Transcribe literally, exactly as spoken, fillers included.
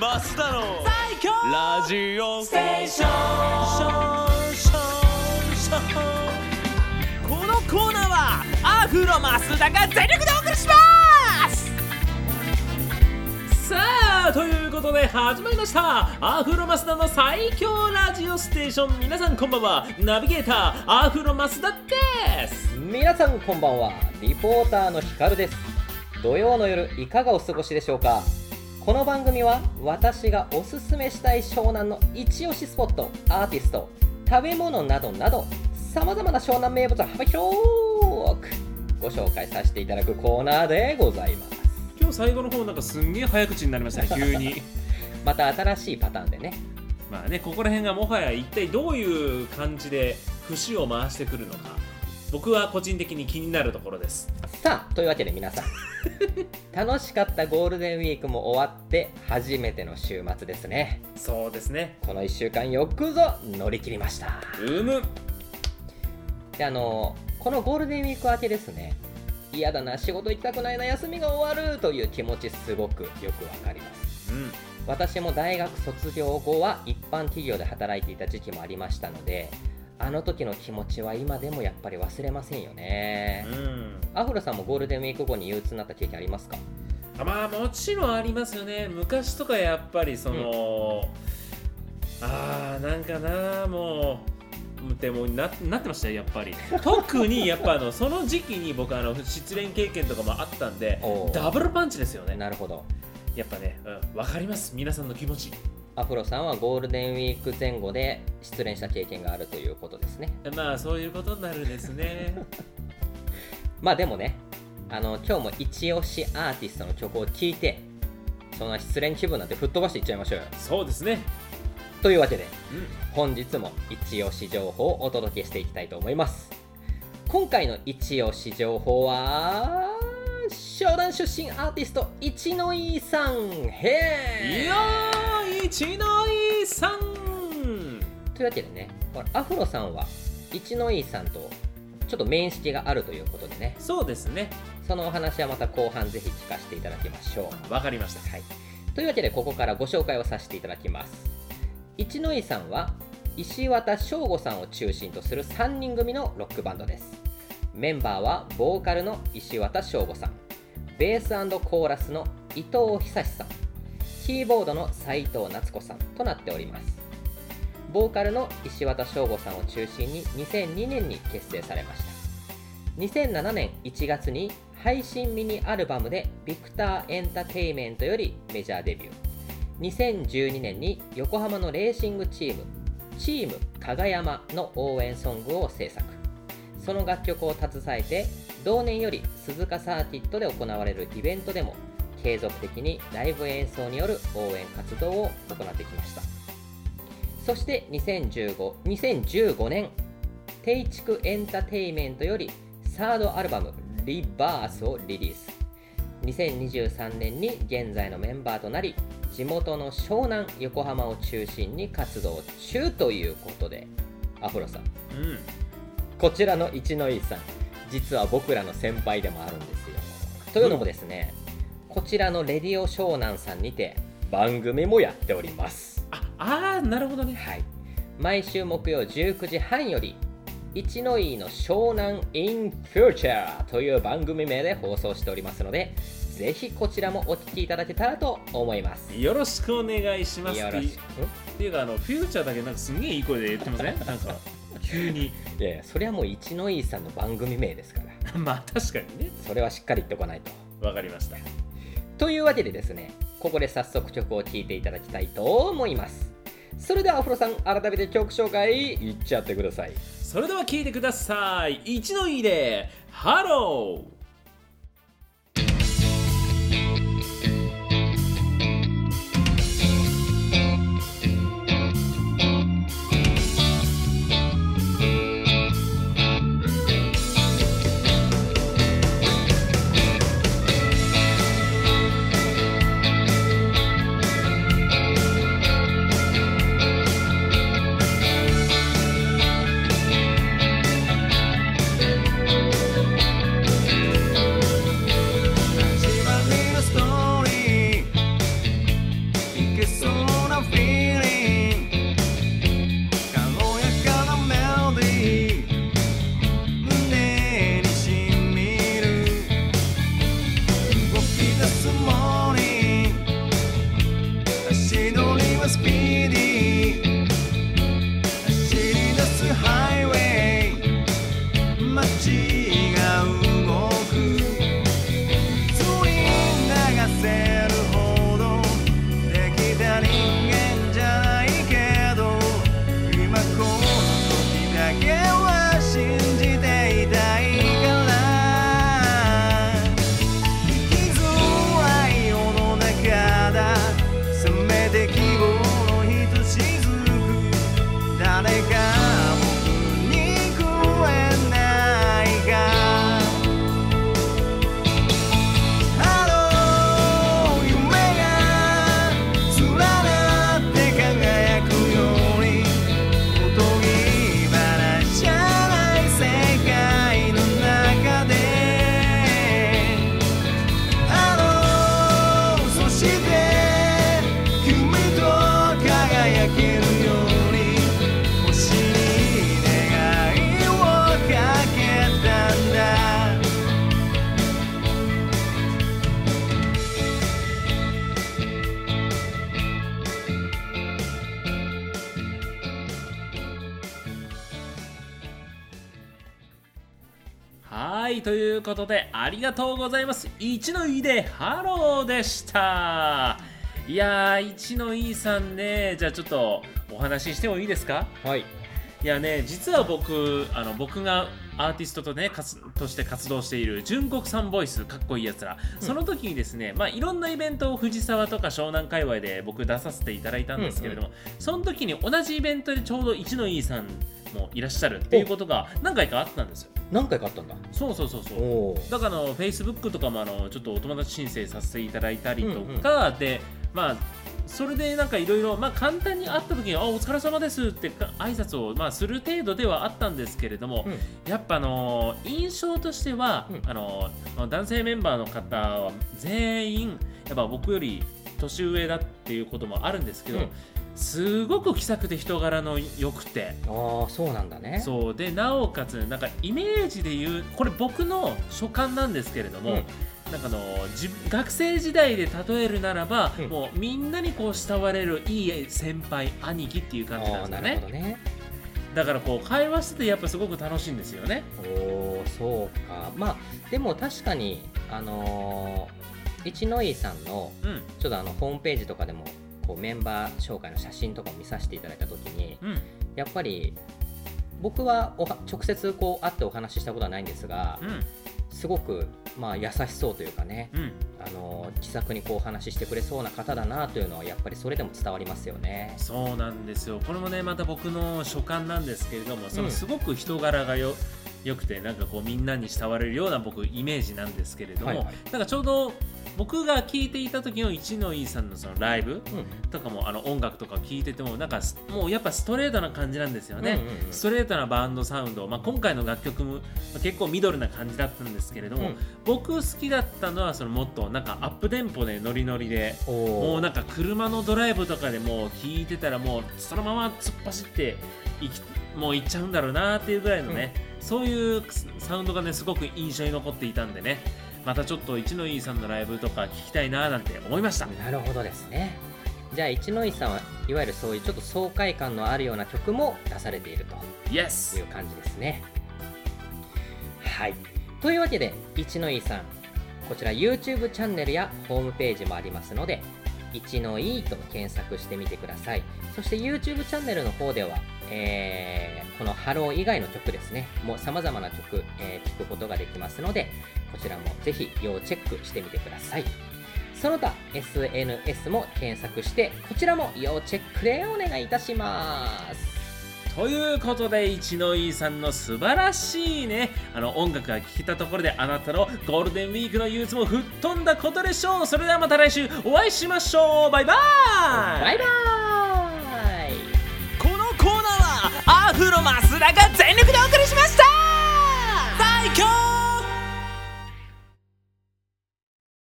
増田の最強ラジオステーション。このコーナーはアフロ増田が全力でお送りします。さあということで始まりましたアフロ増田の最強ラジオステーション。皆さんこんばんは。ナビゲーターアフロ増田です。 皆さんこんばんは。リポーターのヒカルです。土曜の夜いかがお過ごしでしょうか。この番組は私がおすすめしたい湘南の一押しスポット、アーティスト、食べ物などなどさまざまな湘南名物を幅広くご紹介させていただくコーナーでございます。 今日最後の方なんかすんげえ早口になりましたね急にまた新しいパターンでね。 まあね、ここら辺がもはや一体どういう感じで節を回してくるのか僕は個人的に気になるところです。 さあというわけで皆さん楽しかったゴールデンウィークも終わって初めての週末ですね。 そうですね。 このいっしゅうかんよくぞ乗り切りました。 うむ。 であのこのゴールデンウィーク明けですね、嫌だな、仕事行きたくないな、休みが終わるという気持ちすごくよくわかります、うん、私も大学卒業後は一般企業で働いていた時期もありましたので、あの時の気持ちは今でもやっぱり忘れませんよね、うん、アフロさんもゴールデンウィーク後に憂鬱になった経験ありますか？ あ、まあもちろんありますよね。昔とかやっぱりその、うん、あーなんかなもうでも な, なってましたよやっぱり特にやっぱあのその時期に僕あの失恋経験とかもあったんでダブルパンチですよね。 なるほど。 やっぱね、うん、分かります皆さんの気持ち。 アフロさんはゴールデンウィーク前後で失恋した経験があるということですね。 まあそういうことになるんですねまあでもね、あの今日も一押しアーティストの曲を聴いてそんな失恋気分なんて吹っ飛ばしていっちゃいましょうよ。 そうですね。 というわけで、 うん、 本日も一押し情報をお届けしていきたいと思います。今回の一押し情報は湘南出身アーティスト一ノ井さん。へーいやー一ノ井さんというわけでね、アフロさんは一ノ井さんとちょっと面識があるということでね。 そうですね。 そのお話はまた後半ぜひ聞かせていただきましょう。 わかりました、 はい、というわけでここからご紹介をさせていただきます。一ノ井さんは石渡翔吾さんを中心とするさんにん組のロックバンドです。メンバーはボーカルの石渡翔吾さん、ベース&コーラスの伊藤久志さん、キーボードの斉藤夏子さんとなっております。ボーカルの石渡翔吾さんを中心ににせんにねんに結成されました。にせんななねんいちがつに配信ミニアルバムでビクターエンタテイメントよりメジャーデビュー。にせんじゅうにねんに横浜のレーシングチームチームかがやまの応援ソングを制作。その楽曲を携えて同年より鈴鹿サーキットで行われるイベントでも継続的にライブ演奏による応援活動を行ってきました。そしてにせんじゅうご、にせんじゅうごねんテイチクエンタテイメントよりサードアルバムリバースをリリース。にせんにじゅうさんねんに現在のメンバーとなり、地元の湘南横浜を中心に活動中ということで、アフロさん、うん、こちらの一ノ井さん実は僕らの先輩でもあるんですよ。というのもですね、うん、こちらのレディオ湘南さんにて番組もやっております。 ああーなるほどね。 はい、毎週木曜じゅうくじはんより一ノ井の湘南 in Future という番組名で放送しておりますので、ぜひこちらもお聞きいただけたらと思います。 よろしくお願いします。 よろしく。 っていうかあのフューチャーだけなんかすんげえいい声で言ってません？なんか急に。 いやいや、それはもう一ノ井さんの番組名ですからまあ確かにね、 それはしっかり言っておかないと。 わかりました。 というわけでですね、ここで早速曲を聴いていただきたいと思います。それではアフロさん、改めて曲紹介いっちゃってください。 それでは聴いてください。一ノ井でハロー。 ということでありがとうございます。一のいいでハローでした。いやー、一のいいさんね、じゃあちょっとお話ししてもいいですか？ はい。 いやね、実は僕あの僕がアーティストとねかつとして活動している純国産ボイスかっこいいやつら、うん、その時にですね、まあ、いろんなイベントを藤沢とか湘南界隈で僕出させていただいたんですけれども、うんうん、その時に同じイベントでちょうど一のいいさんもいらっしゃるっていうことが何回かあったんですよ。 何回かあったんだ。 そうそうそうそう。だからあの Facebook とかもあのちょっとお友達申請させていただいたりとかで、うんうん、まあそれでなんかいろいろ簡単に会った時にあお疲れ様ですって挨拶をまあする程度ではあったんですけれども、うん、やっぱあの印象としては、うん、あの男性メンバーの方は全員やっぱ僕より年上だっていうこともあるんですけど、うん、すごく気さくで人柄の良くて、 ああそうなんだね。 そうでなおかつなんかイメージで言うこれ僕の所感なんですけれども、うん、なんかの学生時代で例えるならば、うん、もうみんなにこう慕われるいい先輩兄貴っていう感じなんですよね。なるほどね。だからこう会話しててやっぱすごく楽しいんですよね。 おーそうか。まあでも確かにあのー、一のいいさんの、うん、ちょっとあのホームページとかでもこうメンバー紹介の写真とかを見させていただいたときに、うん、やっぱり僕はおは直接こう会ってお話ししたことはないんですが、うん、すごくまあ優しそうというかね、うん、あの気さくにこうお話ししてくれそうな方だなというのはやっぱりそれでも伝わりますよね。 そうなんですよ。これもねまた僕の所感なんですけれども、そのすごく人柄がよ、うんよくてなんかこうみんなに慕われるような僕イメージなんですけれども、はいはい、なんかちょうど僕が聴いていた時の一のいいさんのそのライブとかも、うん、あの音楽とか聴いててもなんかもうやっぱストレートな感じなんですよね、うんうんうん、ストレートなバンドサウンド、まあ、今回の楽曲も結構ミドルな感じだったんですけれども、うん、僕好きだったのはそのもっとなんかアップテンポでノリノリでもうなんか車のドライブとかでも聴いてたらもうそのまま突っ走っていきもう行っちゃうんだろうなっていうぐらいのね、うん、そういうサウンドがねすごく印象に残っていたんでね、またちょっと一のいいさんのライブとか聞きたいななんて思いました。 なるほどですね。じゃあ一のいいさんはいわゆるそういうちょっと爽快感のあるような曲も出されているという感じですね。はい、というわけで一のいいさんこちら YouTube チャンネルやホームページもありますので一のいいと検索してみてください。そして YouTube チャンネルの方では、えー、このハロー以外の曲ですねもう様々な曲、えー、聞くことができますのでこちらもぜひ要チェックしてみてください。その他 エスエヌエス も検索してこちらも要チェックでお願いいたします。 ということで一のいいさんの素晴らしいねあの音楽が聴けたところであなたのゴールデンウィークの憂鬱も吹っ飛んだことでしょう。それではまた来週お会いしましょう。バイバーイ。 バイバーイ。 このコーナーはアフロ増田が全力でお送りしました。最強